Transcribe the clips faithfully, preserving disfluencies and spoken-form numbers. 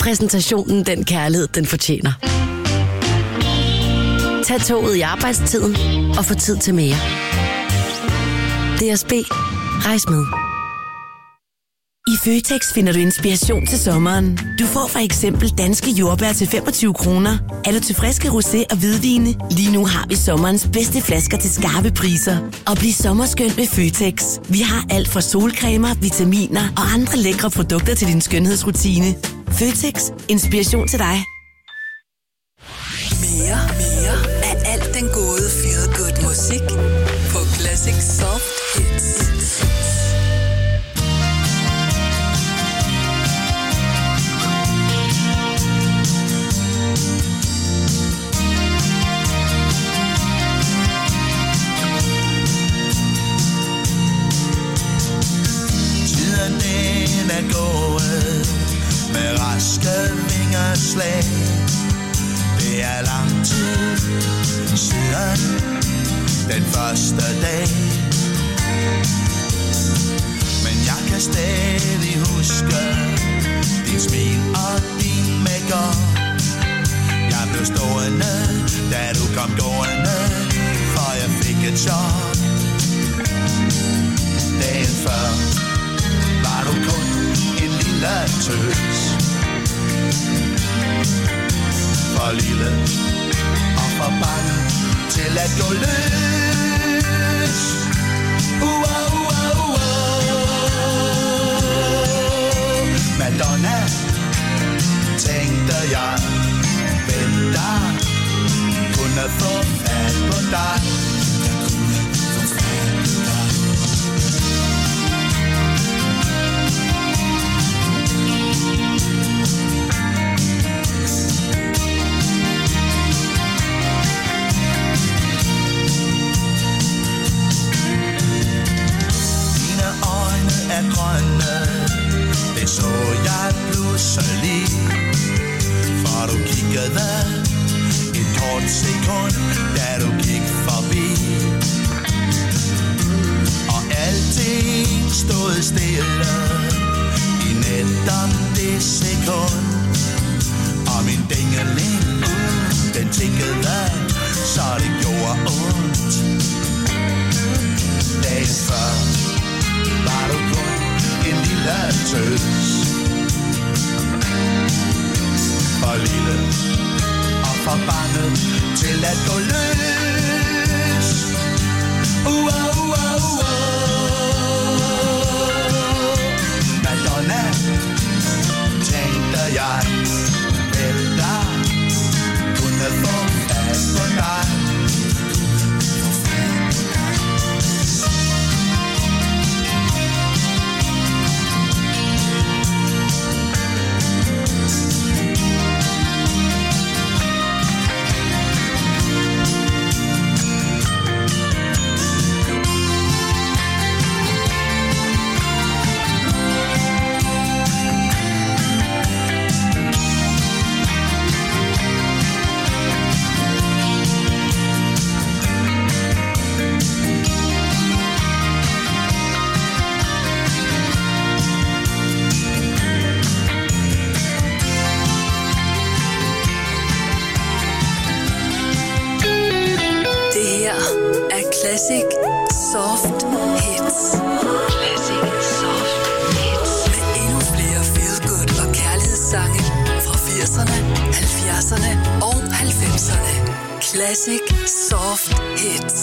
præsentationen den kærlighed, den fortjener. Tag toget i arbejdstiden og få tid til mere. D S B. Rejs med. I Føtex finder du inspiration til sommeren. Du får for eksempel danske jordbær til femogtyve kroner. Er du til friske rosé og hvidvine? Lige nu har vi sommerens bedste flasker til skarpe priser. Og bliv sommerskøn med Føtex. Vi har alt fra solcremer, vitaminer og andre lækre produkter til din skønhedsrutine. Føtex. Inspiration til dig. Mere, mere af alt den gode feel good musik på Classic Soft Hits. Den er gået med raske vingerslag. Det er lang tid siden den første dag. Men jeg kan stadig huske din smil og din makeup. Jeg blev stående, da du kom gående, for jeg fik et chok. Dagen før var du kun en lille tøs. For lille og for bange til at gå løs. Uh, uh, uh, uh. Madonna, tænkte jeg, hvem der kunne få fat på dig. Er grønne, det så jeg pludselig, for du kiggede et kort sekund, da du gik forbi. Og alting stod stille i netop det sekund, og min dingeling, den tikkede, så det gjorde ondt. Dagen før var du kun en lille tøs. For lille og for bange til at gå løs. Uh, uh, uh, uh. Madonna, tænkte jeg, hvem der kunne få fat på dig. Classic Soft Hits. Classic Soft Hits. Med endnu flere feel good og kærlighedssange fra firserne, halvfjerdserne og halvfemserne. Classic Soft Hits.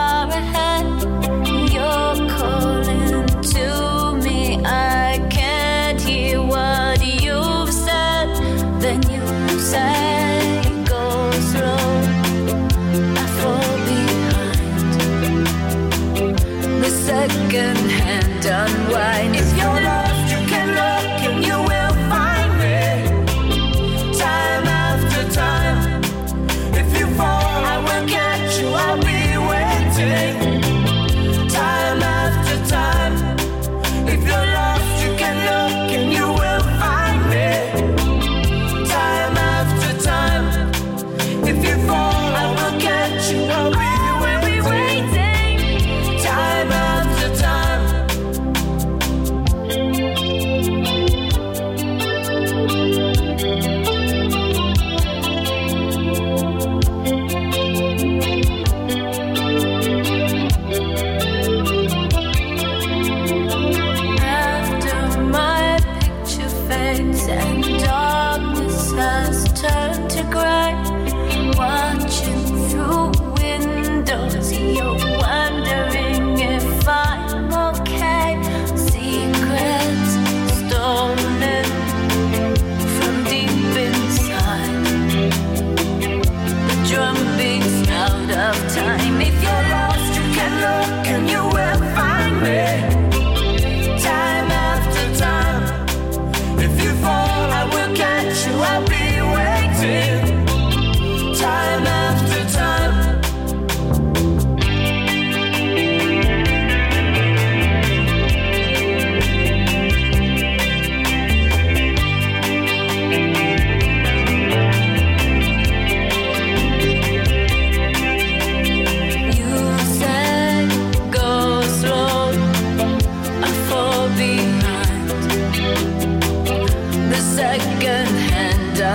You're calling to me, I can't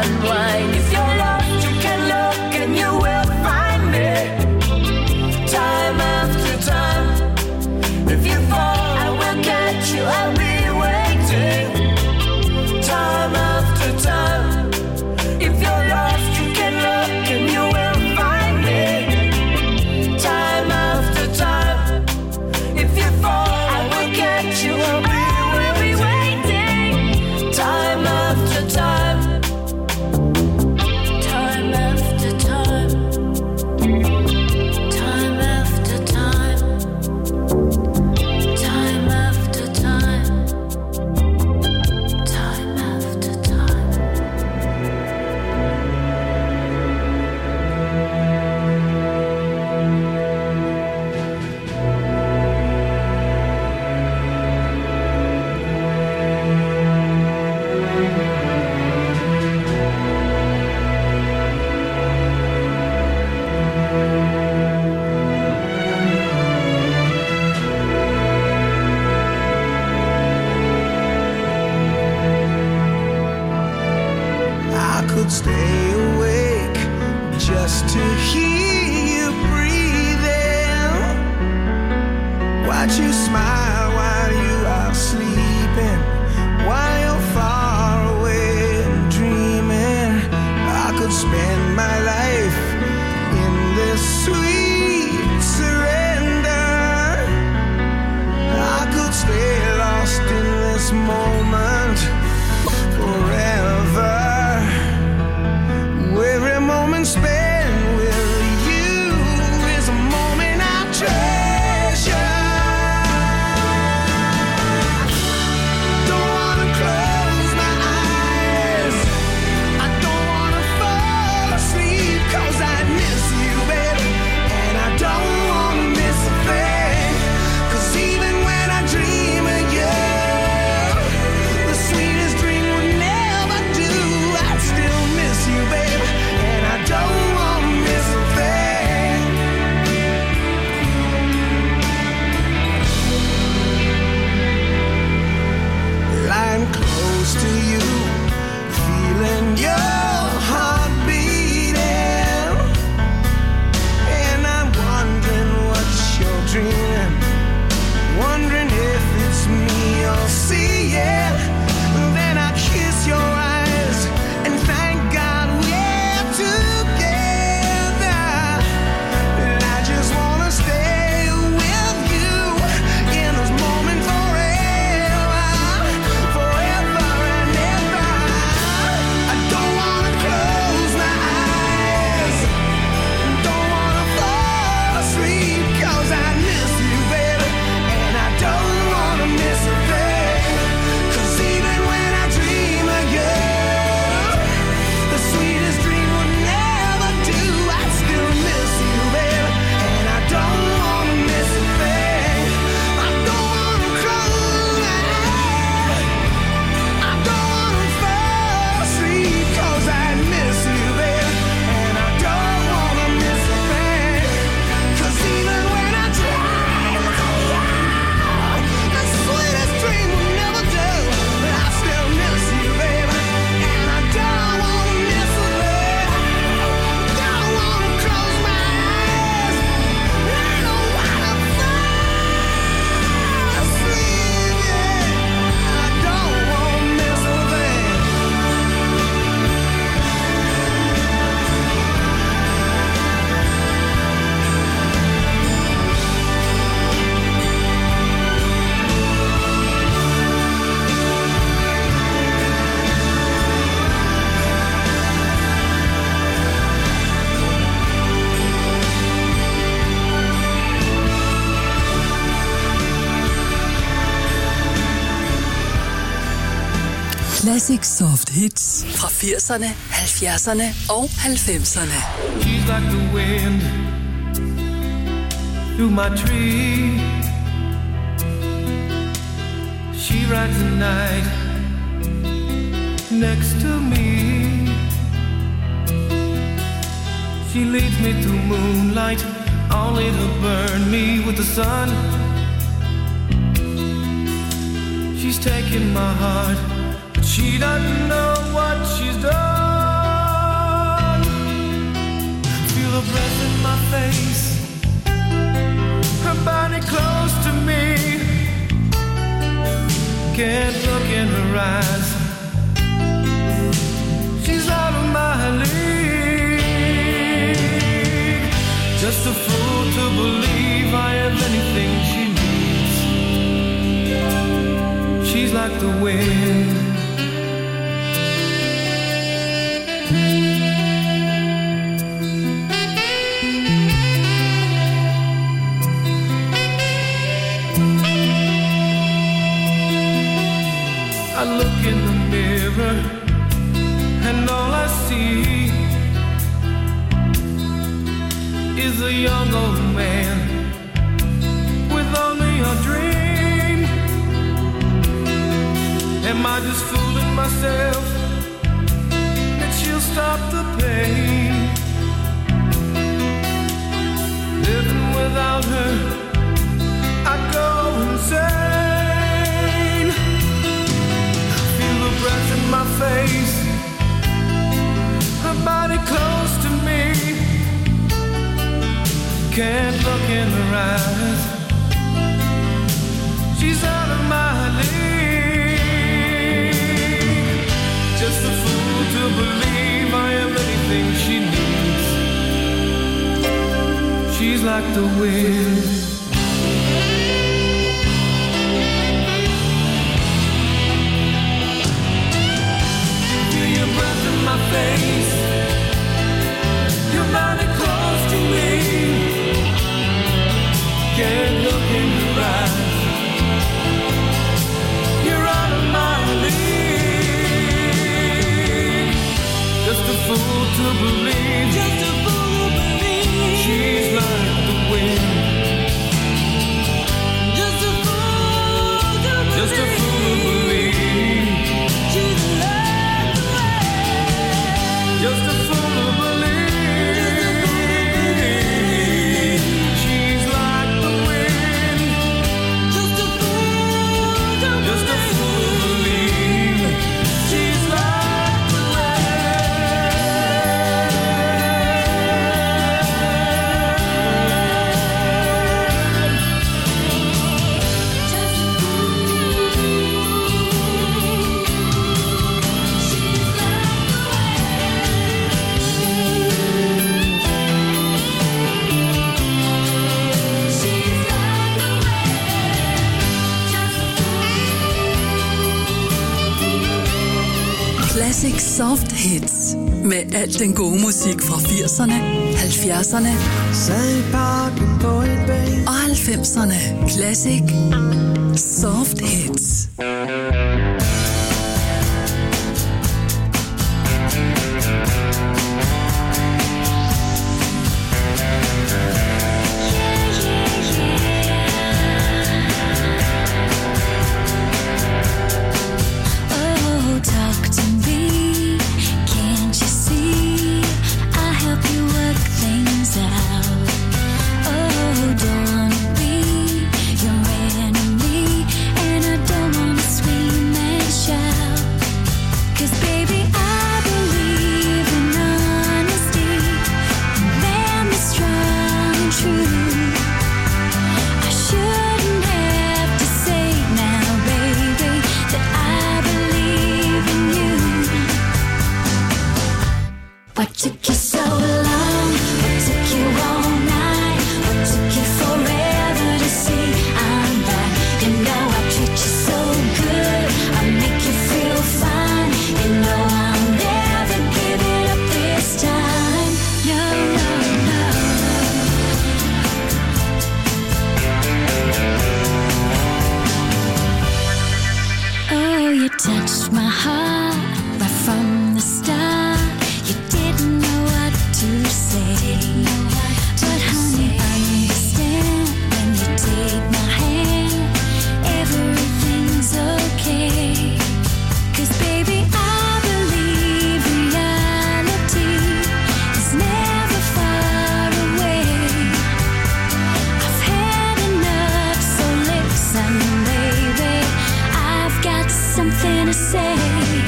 unwind. If you're lost, you can look and you will find me. Time after time. If you fall, I will catch you. I'll be waiting. Time after time. If you're lost, you can look and you will find me. Time after time. If you fall, I will catch you. I'll be waiting. Time after time. Time after time. Time after time. Time after time. Time after time. I could stay awake just to hear you breathing. Watch you smile while you are sleeping, while you're far away and dreaming. I could spend my life in this sweet surrender. I could stay lost in this moment forever. Every moment spent with you is a moment I treasure. Don't wanna close my eyes. I don't wanna fall asleep 'cause I miss you, baby. And I don't wanna miss a thing. 'Cause even when I dream of you, the sweetest dream would never do. I'd still miss you, baby. And I don't wanna miss a thing. Lying close to you, feeling your heart beating, and I'm wondering what you're dreaming, wondering if it's me you're seeing. Then I kiss your eyes and thank God we're together. And I just wanna stay with you in this moment forever, forever and ever. I don't wanna close my eyes, don't wanna fall asleep 'cause I miss you, baby. And I don't wanna miss a thing. 'Cause even when I dream of you, the sweetest dream would never do. I still miss you, baby. And I don't wanna miss a thing. I don't wanna close my eyes, I don't wanna fall asleep 'cause I miss you, baby. And I don't wanna miss a thing. 'Cause even when I dream of you, the sweetest dream will never do. But I still miss you, baby. And I don't wanna miss a thing. Don't wanna close my eyes, I don't wanna fall asleep, yeah. I don't wanna miss a thing. Classic Soft Hits fra firserne, halvfjerdserne og halvfemserne. She's like the wind through my tree. She rides the night next to me. She leads me through moonlight, only to burn me with the sun. She's taking my heart, but she doesn't know what she's done. her breath in my face, her body close to me. Can't look in her eyes, she's out of my league. Just a fool to believe I have anything she needs. She's like the wind. I look in the mirror and all I see is a young old man with only a dream. Am I just fooling myself that she'll stop the pain? Living without her, I go insane. Feel the breath in my face, her body close to me. Can't look in her eyes, she's out of my league. Just a fool to believe I am anything she needs. She's like the wind. Feel your breath in my face, your body close to me. Can't look in your eyes, you're out of my league. Just a fool to believe, just a fool to believe she's like the wind. Just a fool to believe, just a fool to believe she's like the wind. Just a fool to believe she's like the wind. Just a fool to just a fool to believe she's like the Classic Soft Hits. Med al den gode musik fra firserne, halvfjerdserne og halvfemserne. Classic Soft Hits.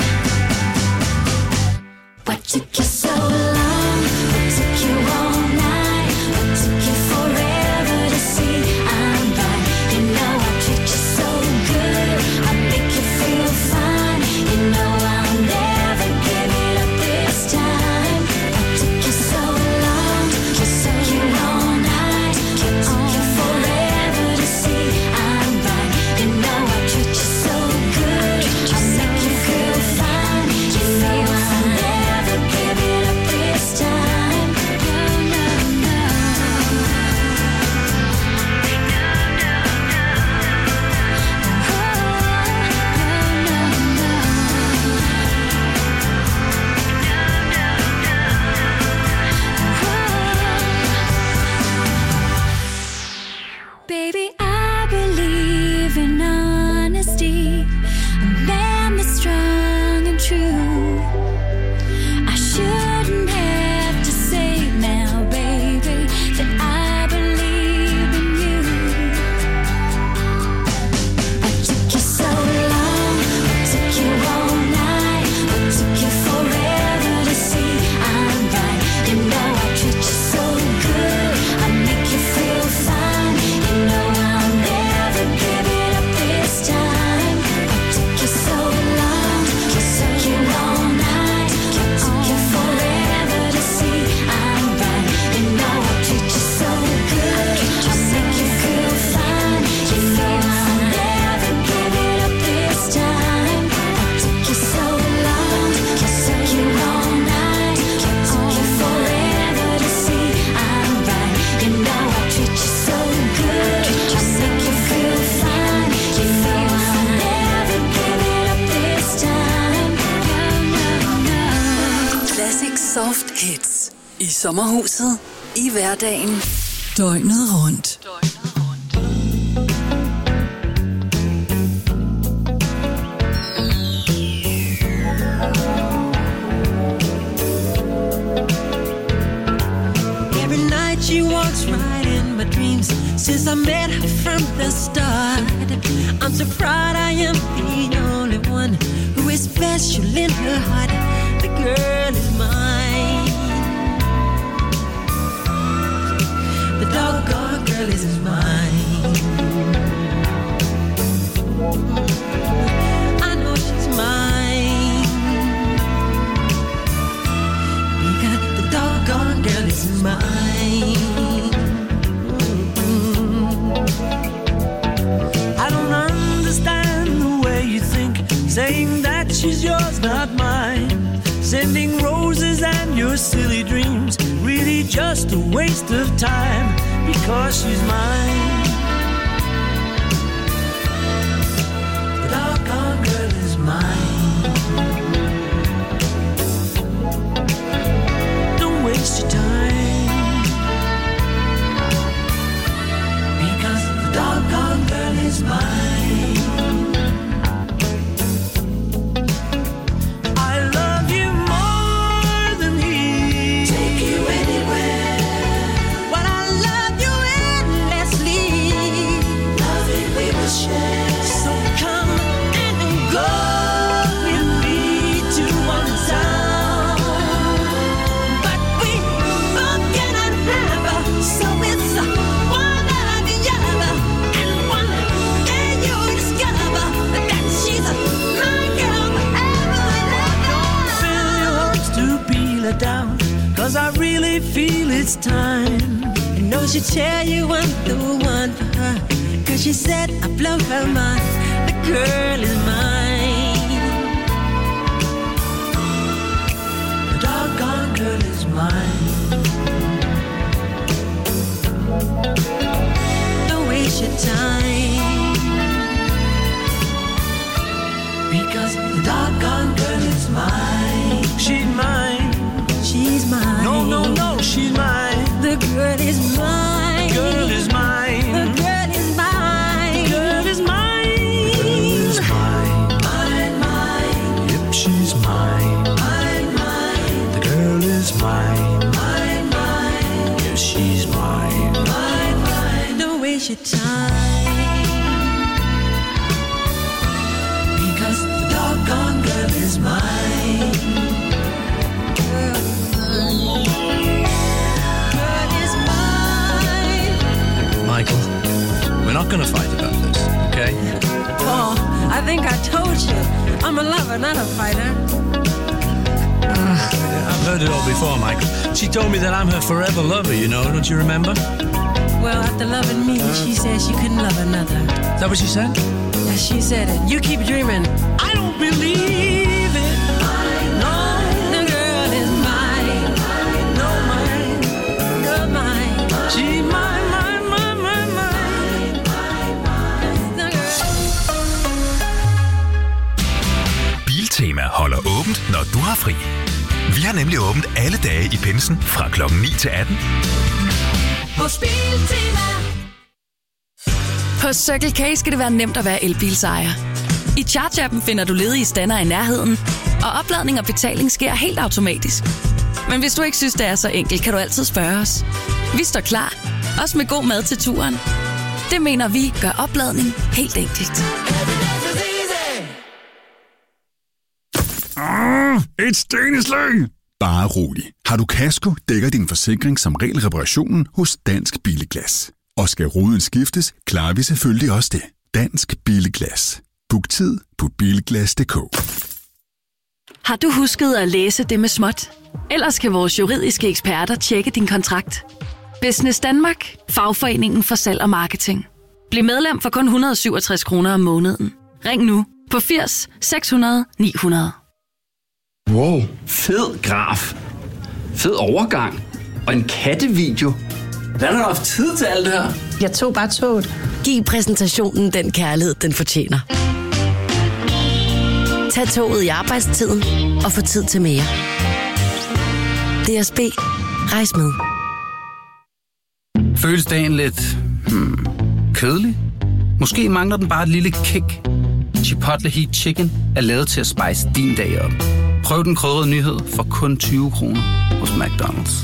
What took you so long? What took you all night? Soft Hits. I sommerhuset, i hverdagen, døgnet rundt. Every night she walks right in my dreams. Since I met her from the start, I'm so proud I am the only one who is special in her heart. The girl is mine. The doggone girl is mine. I know she's mine, because the doggone girl is mine. I don't understand the way you think, saying that she's yours, not mine. Sending roses and your silly dreams, really just a waste of time, because she's mine. The doggone girl is mine. Don't waste your time, because the doggone girl is mine. Down, 'cause I really feel it's time. I know she'll tell you I'm the one for her, 'cause she said I blow her mind. The girl is mine. The doggone girl is mine. Don't waste your time, because the doggone girl is mine. She's mine. She's mine. No, no, no, she's mine. The girl is mine. Girl is mine. The girl is mine. Girl is mine. Girl is mine. Mine, mine. Yep, she's mine. Mine, mine. The girl is mine. Mine, mine. Yes, she's mine. Mine, mine. Don't waste your time, because the doggone girl is mine. Michael, we're not going to fight about this, okay? Paul, I think I told you. I'm a lover, not a fighter. Uh, I've heard it all before, Michael. She told me that I'm her forever lover, you know, don't you remember? Well, after loving me, she said she couldn't love another. Is that what she said? Yeah, she said it. You keep dreaming. I don't believe it. No, the girl is mine. No, mine. Girl, mine. She's mine. Biltema holder åbent, når du har fri. Vi har nemlig åbent alle dage i pinsen fra klokken ni til atten. Hos Biltema. På Circle K skal det være nemt at være elbilsejer. I Charge-appen finder du ledige stander i nærheden, og opladning og betaling sker helt automatisk. Men hvis du ikke synes, det er så enkelt, kan du altid spørge os. Vi står klar, også med god mad til turen. Det mener vi gør opladning helt enkelt. Ah, et stenslag! Bare rolig. Har du kasko, dækker din forsikring som regel reparationen hos Dansk Bilglas. Og skal ruden skiftes, klarer vi selvfølgelig også det. Dansk Bilglas. Book tid på bilglas punktum d k. Har du husket at læse det med småt? Ellers kan vores juridiske eksperter tjekke din kontrakt. Business Danmark. Fagforeningen for salg og marketing. Bliv medlem for kun et hundrede og syvogtres kroner om måneden. Ring nu på firs seks hundrede ni hundrede. Wow, fed graf. Fed overgang. Og en kattevideo. Hvordan har du haft tid til alt det her? Jeg tog bare toget. Giv præsentationen den kærlighed, den fortjener. Tag toget i arbejdstiden og få tid til mere. D S B. Rejs med. Føles dagen lidt hmm, kedelig? Måske mangler den bare et lille kick. Chipotle Heat Chicken er lavet til at spice din dag op. Prøv den krydrede nyhed for kun tyve kroner hos McDonald's.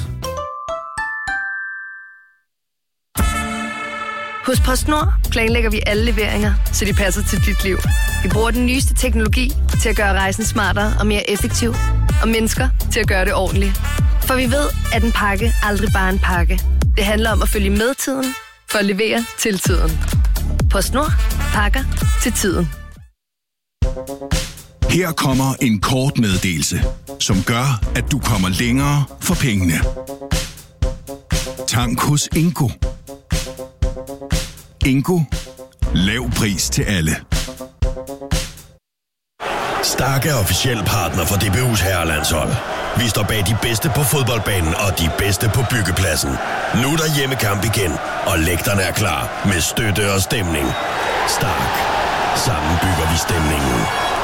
Hos PostNord planlægger vi alle leveringer, så de passer til dit liv. Vi bruger den nyeste teknologi til at gøre rejsen smartere og mere effektiv, og mennesker til at gøre det ordentligt. For vi ved, at en pakke aldrig bare er en pakke. Det handler om at følge med tiden, for at levere til tiden. PostNord. Pakker til tiden. Her kommer en kort meddelelse, som gør, at du kommer længere for pengene. Tank hos Ingo. Ingo. Lav pris til alle. Stark er officiel partner for D B U's herrelandshold. Vi står bag de bedste på fodboldbanen og de bedste på byggepladsen. Nu er der hjemmekamp igen, og lægterne er klar med støtte og stemning. Stark. Sammen bygger vi stemningen.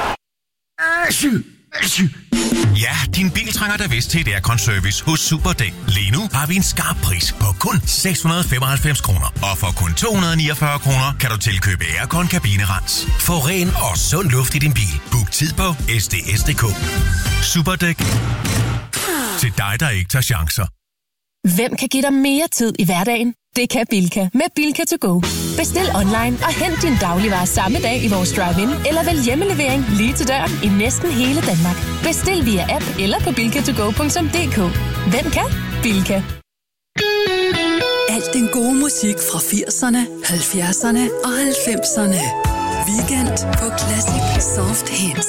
Ja, din bil trænger da vist til et aircon-service hos Superdæk. Lige nu har vi en skarp pris på kun seks hundrede og femoghalvfems kroner. Og for kun to hundrede og niogfyrre kroner kan du tilkøbe aircon kabinerens. Få ren og sund luft i din bil. Book tid på S D S punktum D K. Superdæk. Til dig, der ikke tager chancer. Hvem kan give dig mere tid i hverdagen? Det kan Bilka med Bilka to go. Bestil online og hent din dagligvarer samme dag i vores drive-in, eller vælg hjemmelevering lige til døren i næsten hele Danmark. Bestil via app eller på bilka to go punktum d k. Hvem kan? Bilka. Alt den gode musik fra firserne, halvfjerdserne og halvfemserne. Weekend på Classic Soft Hits.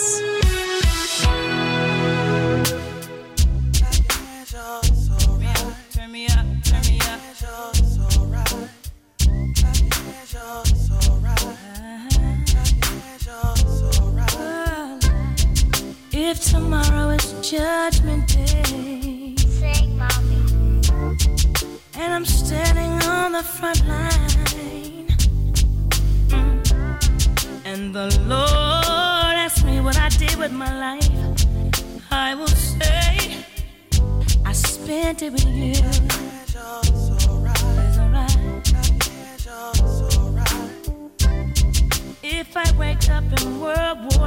If tomorrow is judgment day, sing, mommy. And I'm standing on the front line, mm. and the Lord asks me what I did with my life, I will say I spent it with you. It's alright. If I wake up in World War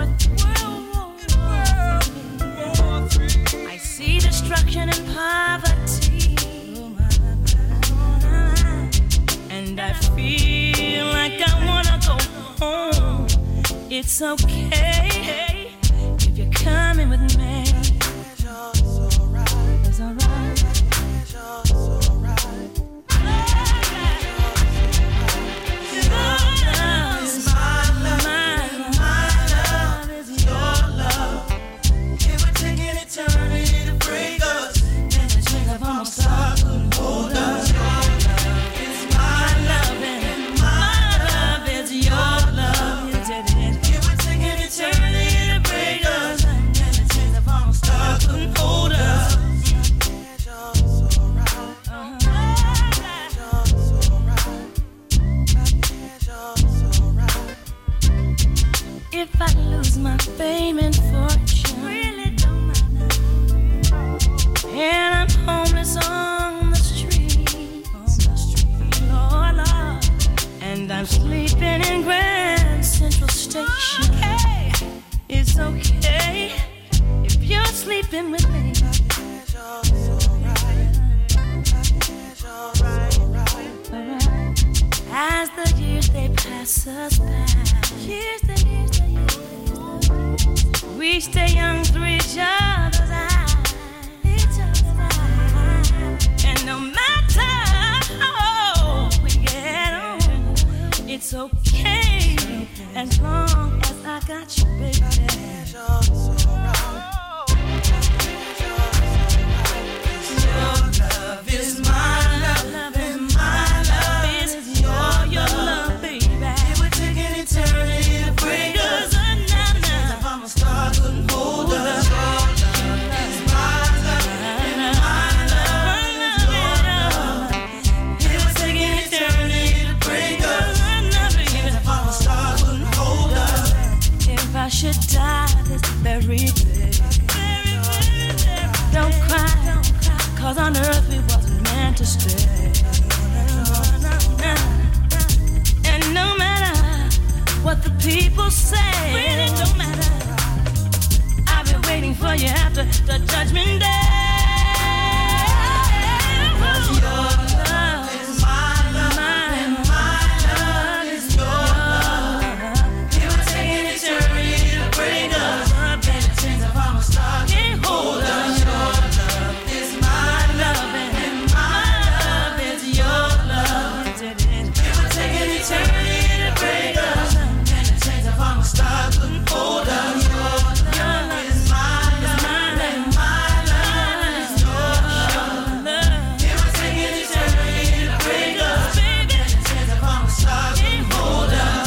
Three, I see destruction and poverty, and I feel like I wanna go home. It's okay if you're coming with me. It's alright. If I lose my fame and fortune, really don't matter. And I'm homeless on the street, on the street, Lord, Lord. And I'm sleeping in Grand Central Station. Okay. It's okay if you're sleeping with me. As the years they pass us by, years the years the years, we stay young through each other's eyes, each other's eyes. And no matter how we get on, it's okay as long as I got you, baby. Your love is my love, and my love is your, your love, baby. It would take an eternity to break us. If I'm a star, couldn't hold us. Your love is my love, and my love is your love. It would take an eternity to break us. If I'm a star, couldn't hold us. If I should die this very 'cause on earth we wasn't meant to stay. And no matter what the people say, really don't matter. I've been waiting for you after the judgment day. 'Cause your love is my love, and my love is your love. It would take an eternity to break us up, and the chains of our stars can't hold us. Your love is my love, and my love is your love. It would take an eternity to break us up, and the chains of our stars couldn't hold us. Your love is my love, and my love is your love. It would take an eternity to break us, baby, and the chains of our stars can't hold us.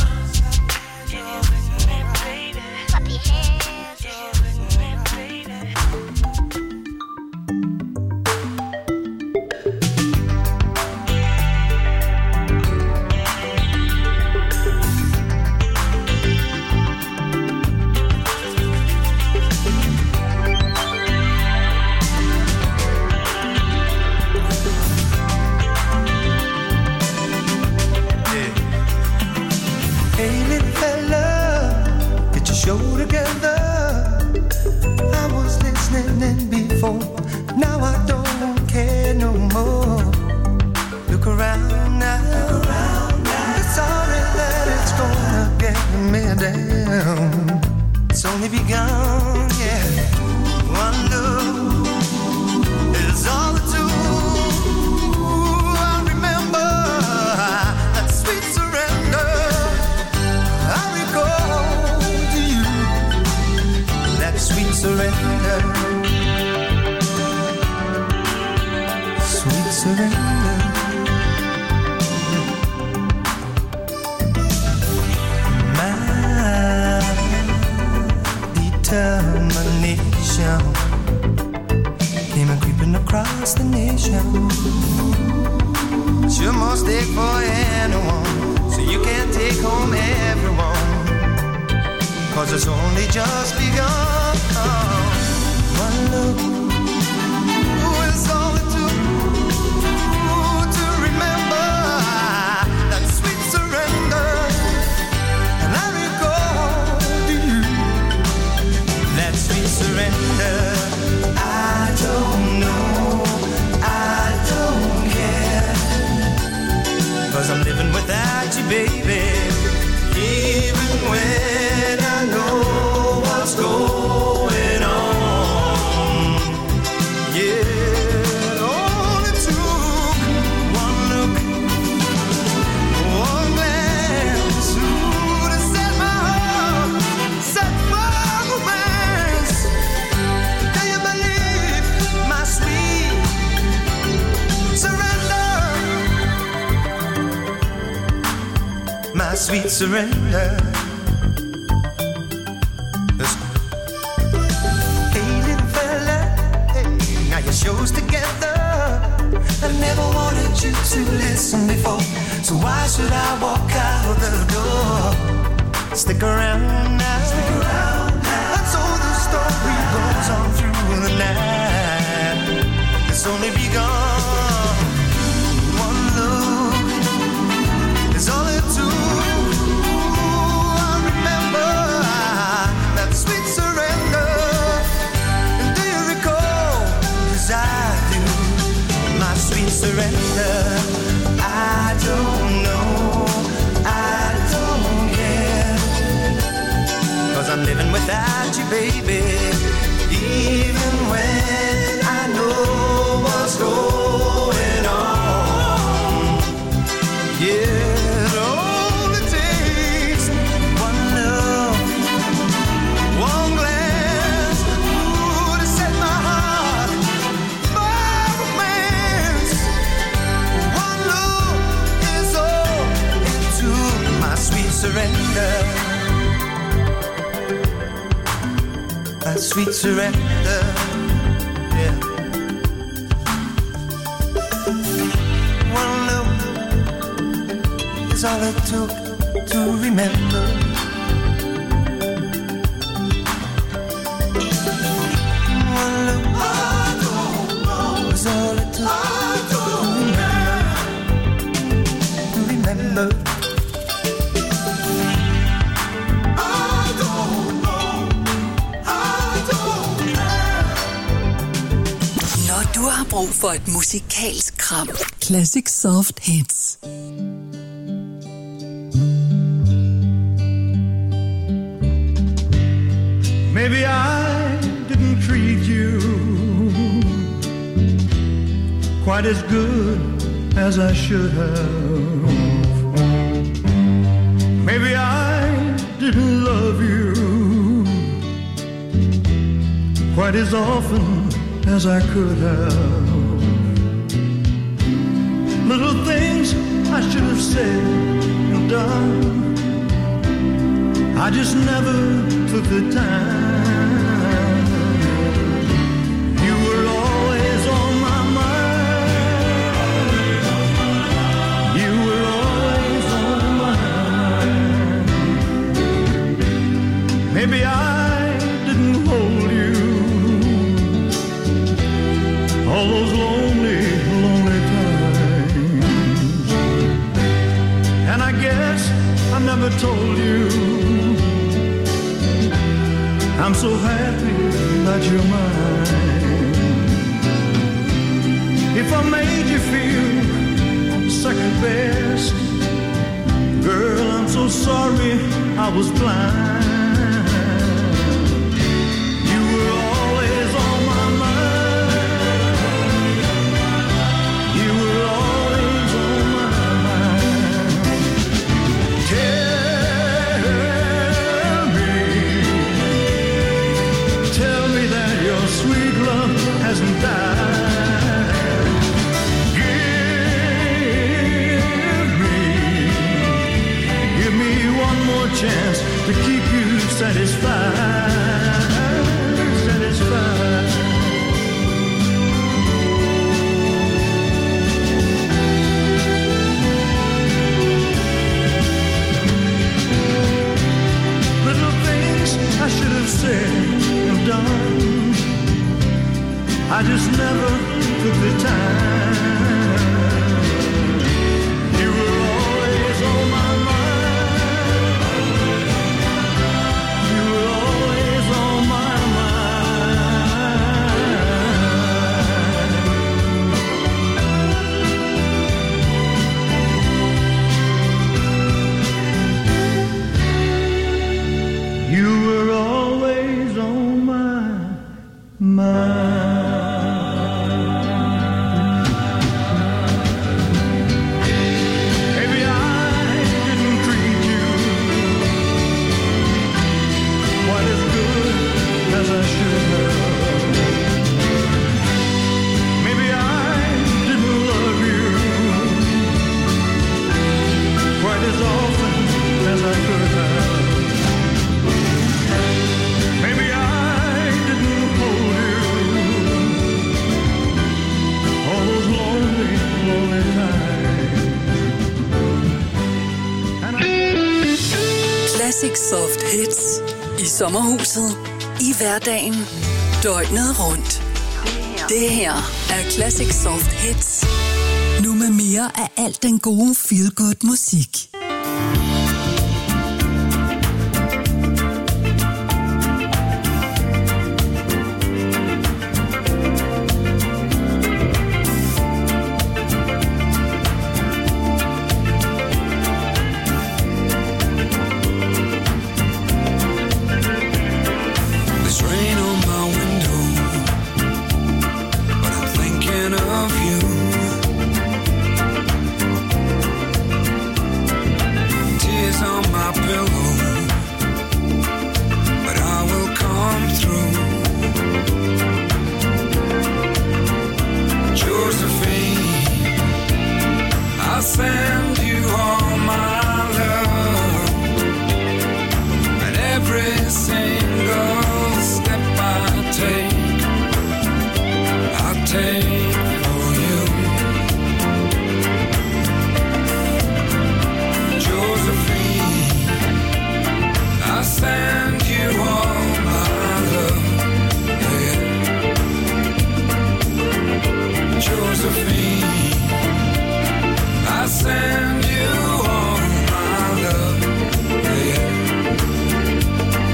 Hey little fella, get your show together. I was listening before, now I don't care no more. Look around now, it's sorry that it's gonna get me down. It's only begun, yeah. One look is all it took. I remember that sweet surrender. I recall to you that sweet surrender, sweet surrender. My determination came a creeping across the nation. It's your mistake for anyone, so you can't take home everyone, 'cause it's only just begun. One look is all it took to remember that sweet surrender. And I recall to you that sweet surrender. I don't know, I don't care, 'cause I'm living without you, baby. Even when I know what's going on. Yeah, it only took one look, one glance, ooh, to set my heart, set my romance. Do you believe my sweet surrender? My sweet surrender. Listen. Hey little fella, hey, now your show's together. I never wanted you to listen before, so why should I walk out the door? Stick around now, stick around now. And so the story goes on through the night. It's only begun. One look is all it took. Sweet surrender. And do you recall? 'Cause I do. My sweet surrender. I don't know, I don't care, 'cause I'm living without you, baby. Even when I know what's going on. Yeah, it only takes one love, one glance, ooh, to set my heart, my romance. One look is all it took. My sweet surrender, my sweet surrender. Yeah. One look is all it took to remember. One look is all Du har brug for et musikalsk kram. Classic Soft Hits. Maybe I didn't treat you quite as good as I should have. Maybe I didn't love you quite as often as I could have. Little things I should have said and done, I just never took the time. You were always on my mind. You were always on my mind. Maybe I didn't hold you all those lonely, lonely times. And I guess I never told you I'm so happy that you're mine. If I made you feel second best, girl, I'm so sorry I was blind. You were always on my mind. You were always on my mind. Tell Tell me that your sweet love hasn't died. Give me, give me one more chance to keep you satisfied, satisfied. Little things I should have said and done, I just never took the time. You were always on my mind. You were always on my mind. You were always on my mind. Classic Soft Hits i sommerhuset, i hverdagen, døgnet rundt. Det her er Classic Soft Hits. Nu med mere af alt den gode feel-good musik.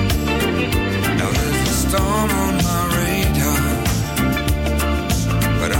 But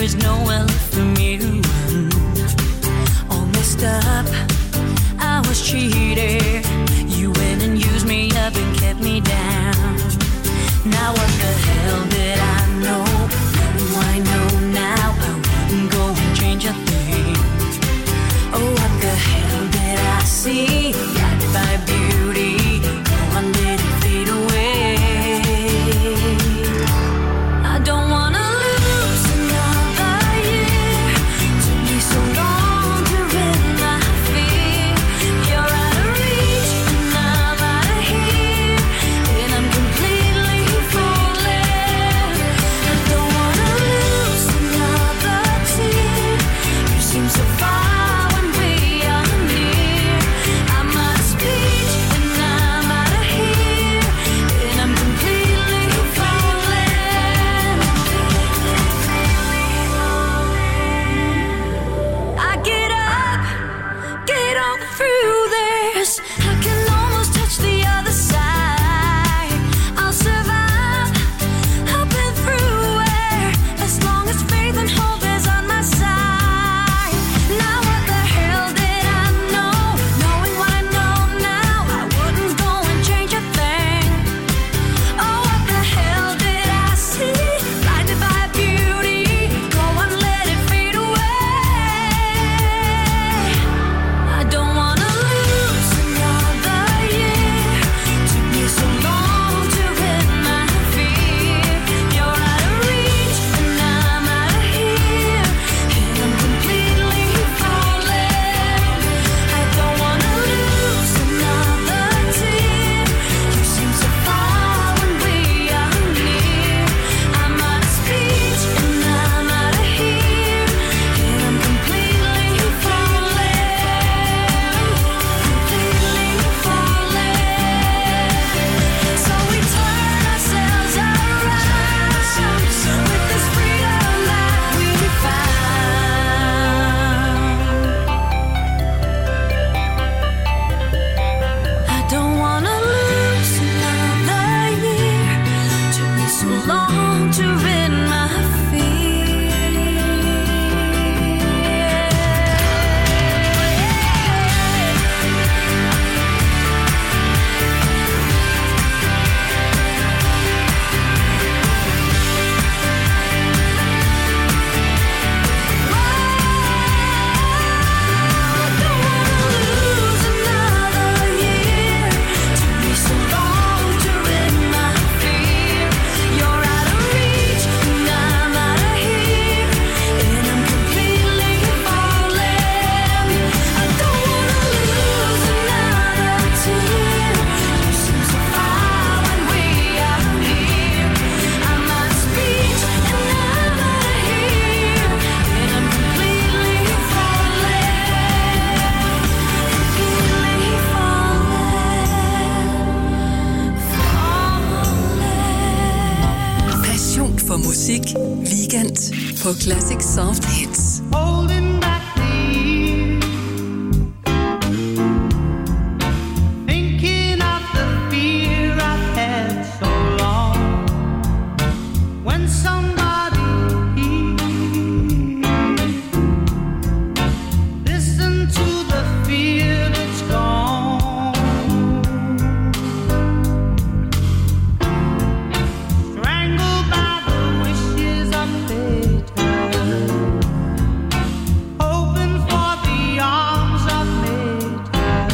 there's nowhere left for me to run. All messed up, I was cheated. You went and used me up and kept me down. Now what the hell did I know? Oh, I know now I wouldn't go and change a thing. Oh, what the hell did I see? Blinded by beauty, no one did it fade away. I don't wanna lose another year. Took me so long to rid my fear. You're out of reach and I'm out of here, and I'm completely falling. I don't wanna lose another tear. You seem so far when we are near. I'm out of speech and I'm out of here, and I'm completely falling. I get up, get on through this. I can almost touch the other side. I'll survive, I've been through it, as long as faith and hope is on my side. Now what the hell did I know? Knowing what I know now, I wouldn't go and change a thing. Oh, what the hell did I see? Blinded by beauty, go and let it fade away. I don't wanna lose another year. Took me so long to rid my fear. You're out of reach and I'm out of here, and I'm completely falling. I don't wanna lose another tear. You seem so far when we are near. I'm out of speech and I'm out of here, and I'm completely falling. Completely falling. So we turn ourselves around with this freedom that we found. I don't wanna lose another year. Took me so long to rid my fear. You're out of reach and I'm out of here, and I'm completely falling. I don't wanna lose another tear. You seem so far when we are near. I'm out of speech and I'm out of here, and I'm completely falling. Completely falling. Passion for musik. Weekend på Classic Soft Hits. Holding back the years, thinking of the fear I've had so long. When somebody hears, listen to the fear that's gone. Strangled by the wishes of fate, hoping for the arms of nature.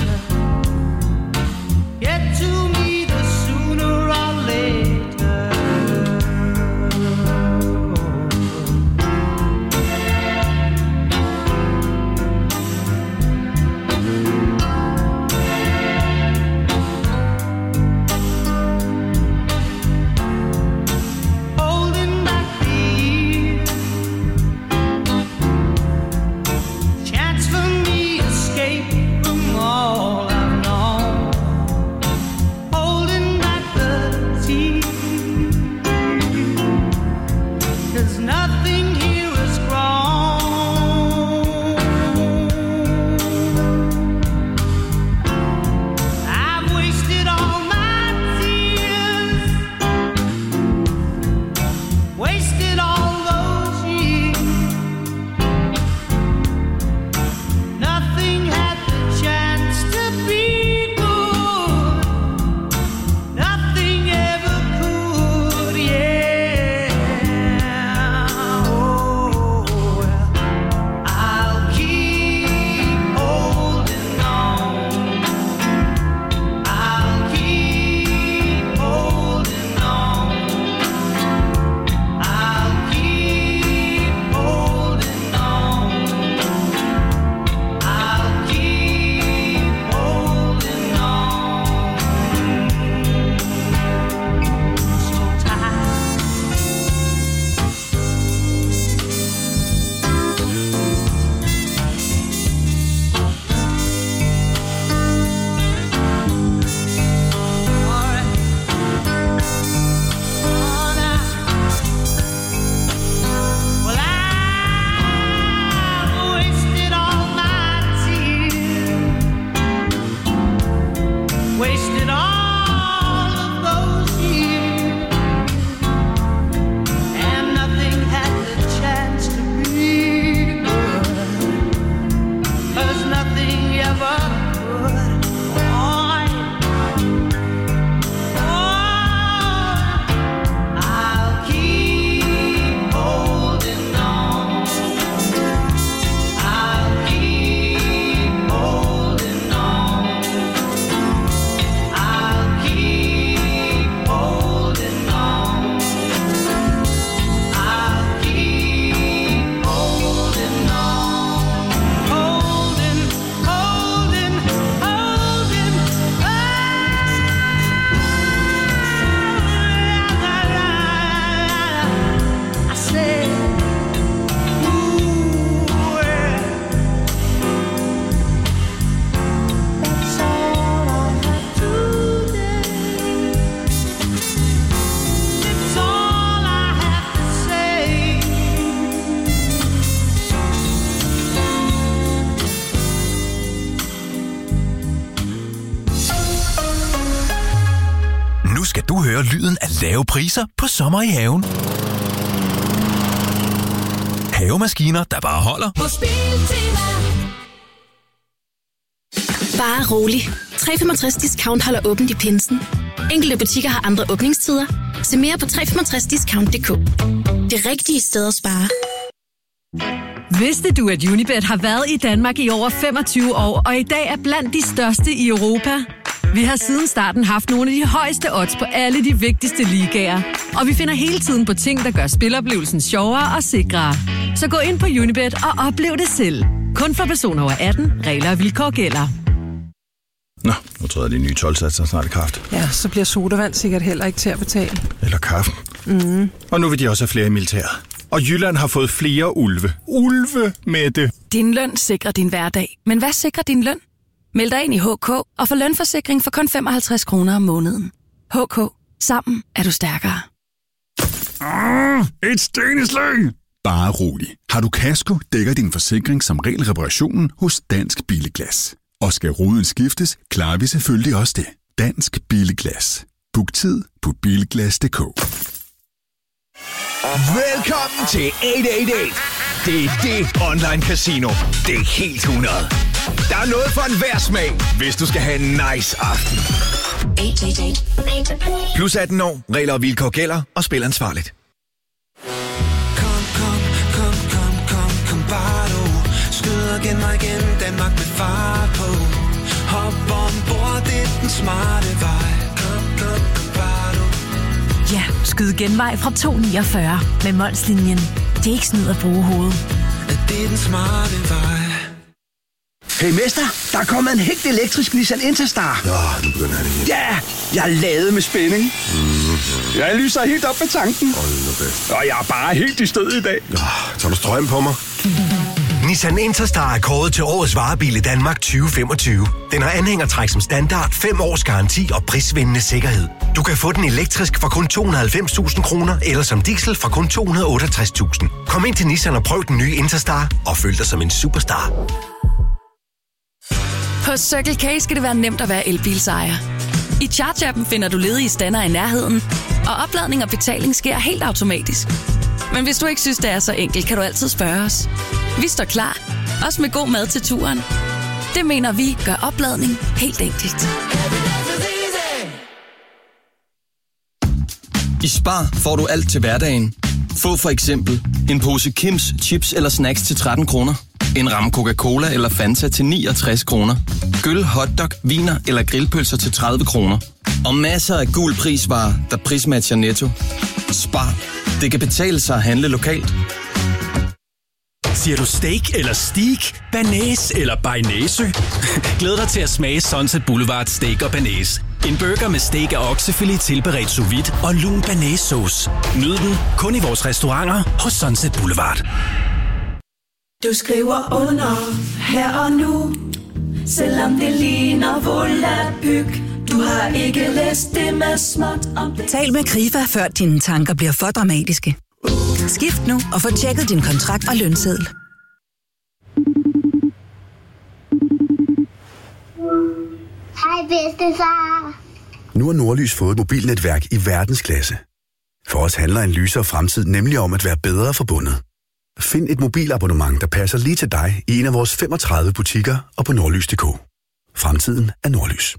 Get to me the sooner or later. høre lyden af lave priser på sommer i haven. Havemaskiner, der bare holder. Hos Biltema. Bare rolig. tre komma femogtres discount holder åbent i pinsen. Enkelte butikker har andre åbningstider. Se mere på tre komma femogtres discount punktum d k. Det rigtige sted at spare. Vidste du, at Unibet har været i Danmark i over femogtyve år, og i dag er blandt de største i Europa? Vi har siden starten haft nogle af de højeste odds på alle de vigtigste ligaer. Og vi finder hele tiden på ting, der gør spiloplevelsen sjovere og sikrere. Så gå ind på Unibet og oplev det selv. Kun for personer over atten. Regler og vilkår gælder. Nå, nu træder de nye tolvsatser snart i kraft. Ja, så bliver sodavand sikkert heller ikke til at betale. Eller kaffen. Mm. Og nu vil de også have flere i militæret. Og Jylland har fået flere ulve. Ulve med det. Din løn sikrer din hverdag. Men hvad sikrer din løn? Meld dig ind i H K og få lønforsikring for kun femoghalvtreds kroner om måneden. H K. Sammen er du stærkere. Ah, et steneslag! Bare rolig. Har du kasko, dækker din forsikring som regel reparationen hos Dansk Billiglas. Og skal ruden skiftes, klarer vi selvfølgelig også det. Dansk Billiglas. Book tid på billiglas punktum d k. Velkommen til otte otte otte. Det er det online casino. Det er helt hundrede. Der er noget for enhver smag, hvis du skal have en nice aften. Plus atten år, regler og vilkår gælder, og spil ansvarligt. Kom, kom, kom, kom, kom, kom bare du. Skyd og gen mig igen, Danmark med fart på. Hop ombord, det er den smarte vej. Kom, kom, kom bare du. Ja, skyd genvej fra to niogfyrre med Molslinjen. Det er ikke snyd at bruge hovedet. Det er den smarte vej. Hey mester, der er kommet en helt elektrisk Nissan Interstar. Ja, nu begynder han igen. Ja, jeg er ladet med spænding. Mm-hmm. Jeg lyser helt op med tanken. Hold nu fast. Og jeg er bare helt i stød i dag. Ja, tager du strøm på mig? Nissan Interstar er kåret til årets varebil i Danmark tyve femogtyve. Den har anhængertræk som standard, fem års garanti og prisvindende sikkerhed. Du kan få den elektrisk for kun to hundrede og halvfems tusind kroner, eller som diesel for kun to hundrede og otteogtres tusind. Kom ind til Nissan og prøv den nye Interstar, og føl dig som en superstar. Hos Circle K skal det være nemt at være elbilsejer. I Charge-appen finder du ledige stander i nærheden, og opladning og betaling sker helt automatisk. Men hvis du ikke synes, det er så enkelt, kan du altid spørge os. Vi står klar, også med god mad til turen. Det mener vi gør opladning helt enkelt. I Spar får du alt til hverdagen. Få for eksempel en pose Kims chips eller snacks til tretten kroner. En ramme Coca-Cola eller Fanta til niogtres kroner. Gyld, hotdog, viner eller grillpølser til tredive kroner. Og masser af gul prisvarer, der prismatcher Netto. Spar. Det kan betale sig at handle lokalt. Siger du steak eller steak, banæs eller bearnaise? Glæd dig til at smage Sunset Boulevard Steak og Banæs. En burger med steak og oksefilet tilberedt sous vide og lun banæssauce. Nyd den kun i vores restauranter hos Sunset Boulevard. Du skriver under her og nu, selvom det ligner volapyk. Du har ikke læst det med småt om det. Tal med Krifa, før dine tanker bliver for dramatiske. Skift nu og få tjekket din kontrakt og lønseddel. Hej bedstefar. Nu har Nordlys fået et mobilnetværk i verdensklasse. For os handler en lysere fremtid nemlig om at være bedre forbundet. Find et mobilabonnement, der passer lige til dig i en af vores femogtredive butikker og på nordlys punktum d k. Fremtiden er Nordlys.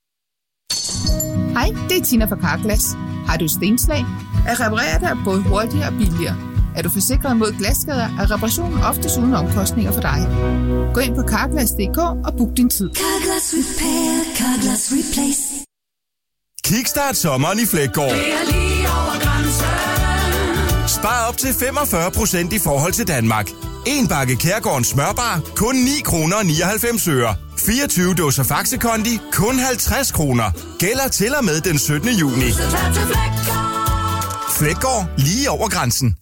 Hej, det er Tina fra Carglass. Har du stenslag? At reparere dig er både hurtigere og billigere. Er du forsikret mod glasskader, er reparationen oftest uden omkostninger for dig. Gå ind på carglass punktum d k og book din tid. Carglass Repair, Carglass Replace. Kickstart sommeren i Fleggaard. Det er lige over grænsen. Spar op til femogfyrre procent i forhold til Danmark. En bakke Kærgårdens smørbar, kun ni kroner og nioghalvfems øre. fireogtyve dåser Faxe Kondi, kun halvtreds kroner. Gælder til og med den syttende juni. Fleggaard, lige over grænsen.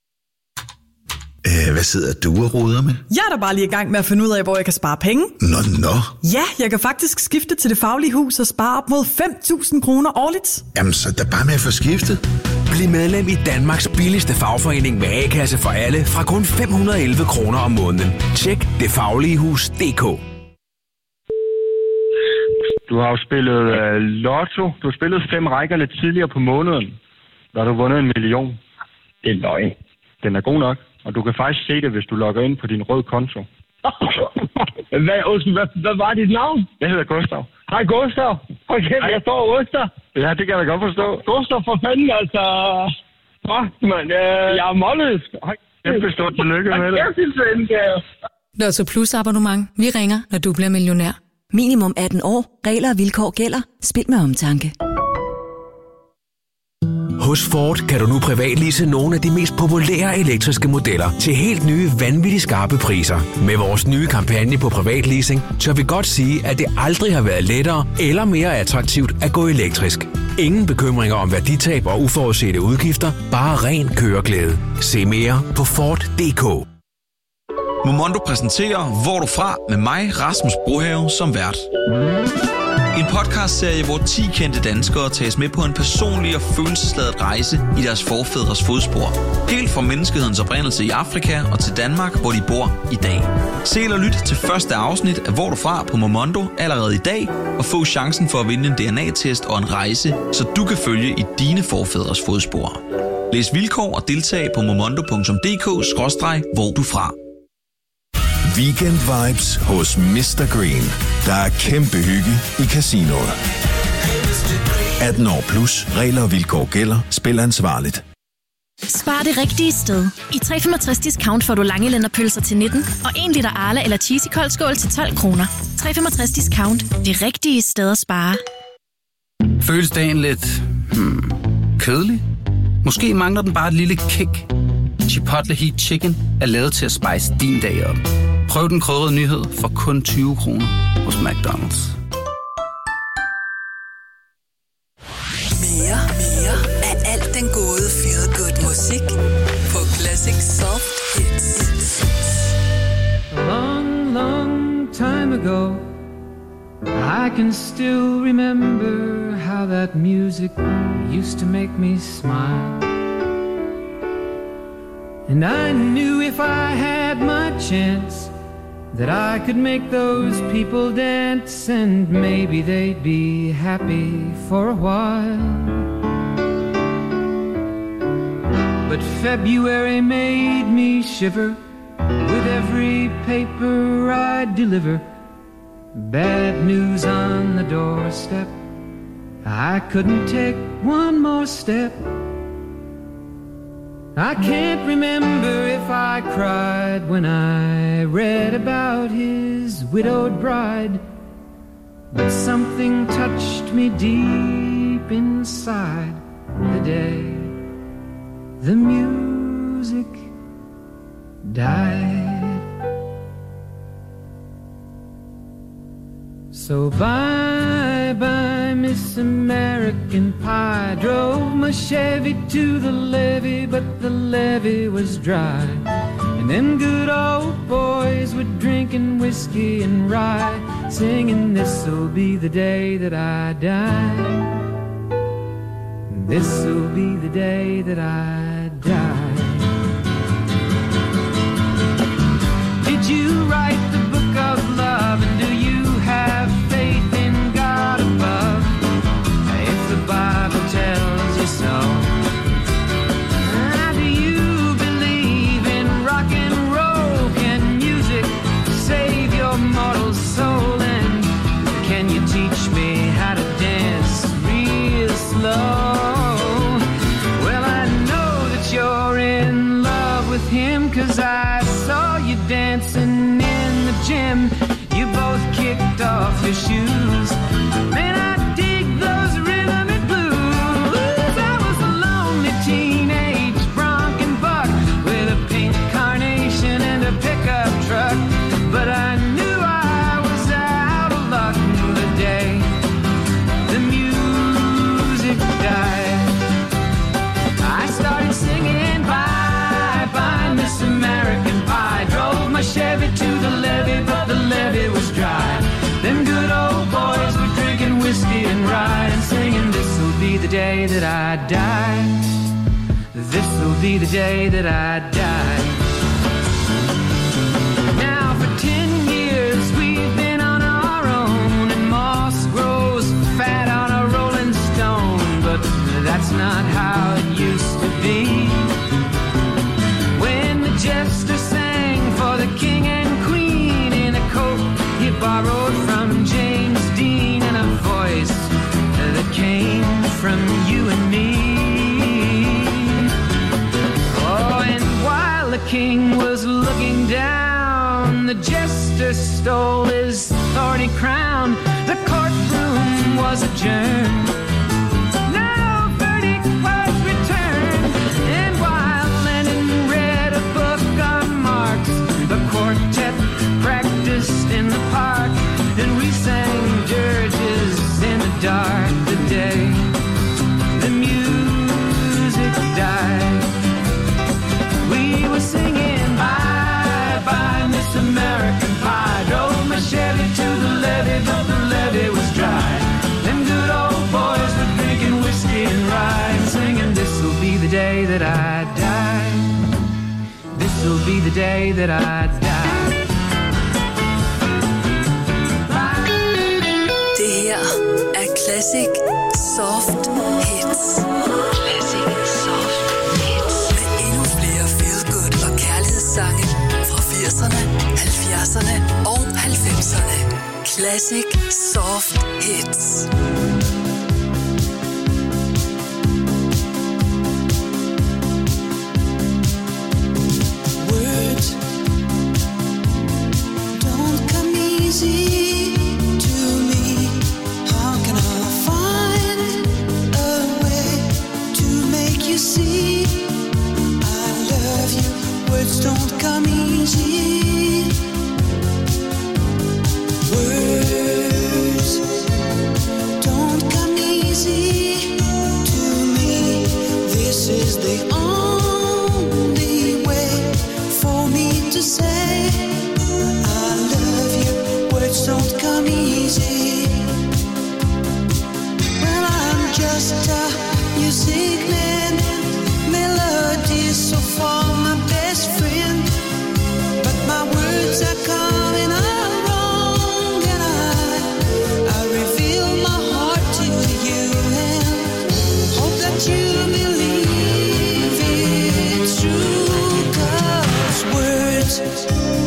Æh, hvad sidder du og roder med? Jeg er da bare lige i gang med at finde ud af, hvor jeg kan spare penge. Nå, nå. Ja, jeg kan faktisk skifte til Det Faglige Hus og spare op mod fem tusind kroner årligt. Jamen, så er der bare med at få skiftet. Bliv medlem i Danmarks billigste fagforening med A-kasse for alle fra kun fem hundrede og elleve kroner om måneden. Tjek det faglige hus punktum d k. Du har jo spillet uh, lotto. Du har spillet fem rækker lidt tidligere på måneden. Der har du vundet en million. Det er løgn. Den er god nok. Og du kan faktisk se det, hvis du logger ind på din røde konto. hvad, hvad, hvad var dit navn? Jeg hedder Gustav. Hej Gustav. Okay, Hej. Jeg står Oster. Ja, det kan jeg godt forstå. Gustav, for fanden altså. Fuck, mand. Øh, jeg er målløs. Jeg forstår, tillykke med det. Lotto Plus abonnement. Vi ringer, når du bliver millionær. Minimum atten år. Regler og vilkår gælder. Spil med omtanke. Hos Ford kan du nu privatlease nogle af de mest populære elektriske modeller til helt nye, vanvittigt skarpe priser. Med vores nye kampagne på privatleasing, tør vi godt sige, at det aldrig har været lettere eller mere attraktivt at gå elektrisk. Ingen bekymringer om værditab og uforudsete udgifter, bare ren køreglæde. Se mere på Ford punktum d k. Momondo præsenterer Hvor du fra med mig, Rasmus Brohave, som vært. En podcastserie, hvor ti kendte danskere tages med på en personlig og følelsesladet rejse i deres forfædres fodspor. Helt fra menneskehedens oprindelse i Afrika og til Danmark, hvor de bor i dag. Se eller lyt til første afsnit af Hvor du fra på Momondo allerede i dag, og få chancen for at vinde en D N A-test og en rejse, så du kan følge i dine forfædres fodspor. Læs vilkår og deltag på momondo punktum d k skråstreg hvor du fra. Weekend vibes hos mister Green. Der er kæmpe hygge i casinoet. atten år plus. Regler og vilkår gælder. Spil ansvarligt. Spar det rigtige sted. I tre komma femogtres discount får du langelænderpølser til nitten og en liter Arla eller cheesy koldskål til tolv kroner. tre komma femogtres discount. Det rigtige sted at spare. Føles dagen lidt hmm, kedelig? Måske mangler den bare et lille kick. Chipotle Heat Chicken er lavet til at spice din dag op. Prøv den krydrede nyhed for kun tyve kroner hos McDonald's. Mere, mere af alt den gode feel good musik på Classic Soft Hits. A long, long time ago, I can still remember how that music used to make me smile. And I knew if I had my chance that I could make those people dance, and maybe they'd be happy for a while. But February made me shiver with every paper I deliver. Bad news on the doorstep, I couldn't take one more step. I can't remember if I cried when I read about his widowed bride, but something touched me deep inside the day the music died. So bye bye Miss American Pie. Drove my Chevy to the levee, but the levee was dry. And them good old boys were drinking whiskey and rye, singing this'll be the day that I die. This'll be the day that I die. Did you write the book of love, and do you have faith in God above? If the Bible tells you so, how do you believe in rock and roll? Can music save your mortal soul? And can you teach me how to dance real slow? Well, I know that you're in love with him, 'cause I saw you dancing in the gym. You both kicked off your shoes. Man, I dig those rhythm and blues. I was a lonely teenage bronc and buck with a pink carnation and a pickup truck, but I knew I was out of luck the day the music died. I started singing bye bye Miss American Pie. Drove my Chevy to the levee, but the levee was dry. Them good old boys were drinking whiskey and rye and singing this'll be the day that I die. This'll be the day that I die. Now for ten years we've been on our own in Moss Grove that's not how it used to be. When the jester sang for the king and queen in a coat he borrowed from James Dean, and a voice that came from you and me. Oh, and while the king was looking down, the jester stole his thorny crown. The courtroom was adjourned. No verdict was returned. And while Lennon read a book on Marx, the quartet practiced in the park, and we sang dirges in the dark. The day the music died, we were singing bye bye Miss American Pie. Drove my Chevy to the levee, but the levee was dry. Them good old boys were drinking whiskey and rye, and singing, this'll be the day that I die. This'll be the day that I die. Det her er Classic Soft Hits. Classic Soft Hits. Med endnu flere feel-good og kærlighedssange fra firserne, halvfjerdserne og halvfemserne. Classic Soft Hits. Words don't come easy to me. How can I find a way to make you see I love you? Words don't come easy